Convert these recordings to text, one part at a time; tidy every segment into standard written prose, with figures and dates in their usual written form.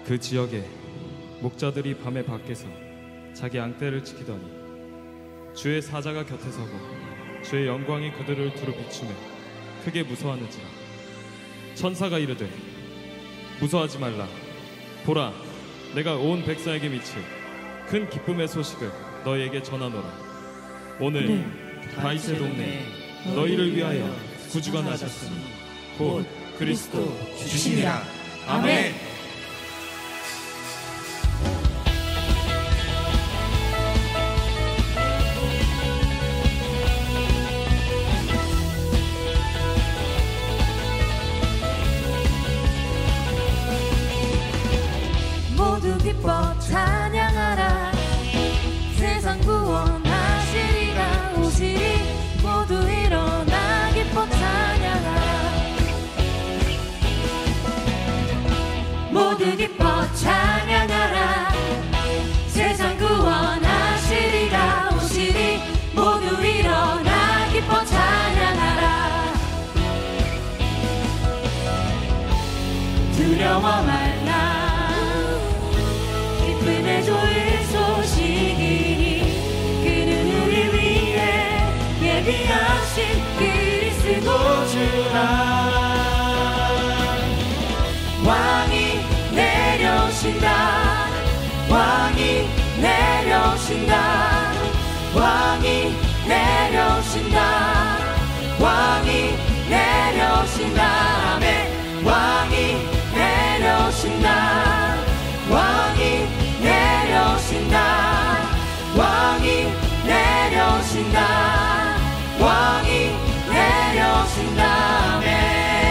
그 지역에 목자들이 밤에 밖에서 자기 앙떼를 지키더니 주의 사자가 곁에 서고 주의 영광이 그들을 두루 비추며 크게 무서워하는지라. 천사가 이르되 무서워하지 말라. 보라, 내가 온 백성에게 미칠 큰 기쁨의 소식을 너희에게 전하노라. 오늘 다윗의 동네에 너희를 위하여 구주가 나셨으니 곧 그리스도 주시니라. 아멘. 모두 기뻐 찬양하라. 세상 구원하시리라. 오시리 모두 일어나 기뻐 찬양하라. 모두 기뻐 찬양하라. 세상 구원하시리라. 오시리 모두 일어나 기뻐 찬양하라. 두려워 말라. 기쁨의 좋은 소식이니 그는 우리 위해 예비하신 그리스도 주라. 왕이 내려오신다. 왕이 내려오신다. 왕이 내려오신다. 왕이 내려오신다. 아멘. 왕이 내려오신다. 왕이 내려오신다. 왕이 내려오신다. 왕이 내려오신다. 아멘.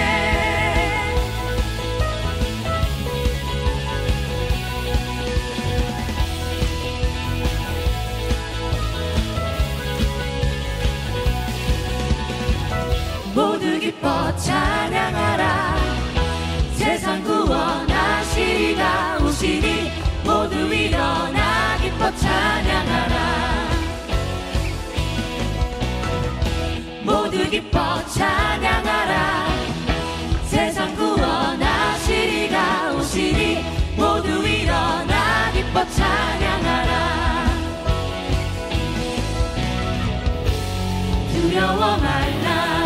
모두 기뻐 찬양하라. 세상 구원하시리라. 오시리 모두 일어나 기뻐 찬양하라. 모두 기뻐 찬양하라. 세상 구원하시리라. 오시리 모두 일어나 기뻐 찬양하라. 두려워 말라.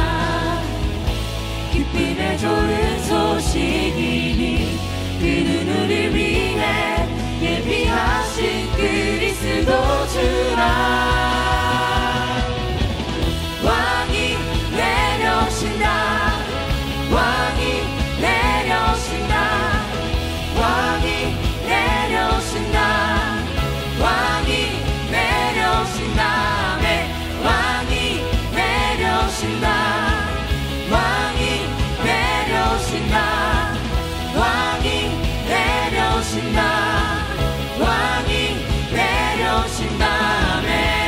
기쁨의 좋은 소식이니 그는 우리 위해 예비하신 그리스도 주라. 왕이 내려오신다. 왕이 내려오신다. 왕이 내려오신다. 왕이 내려오신다. 아멘. 왕이 내려오신다. 왕이 내려오신다. 왕이 내려오신다. 왕이 내려오신다. 아멘.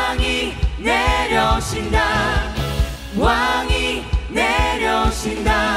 왕이 내려오신다.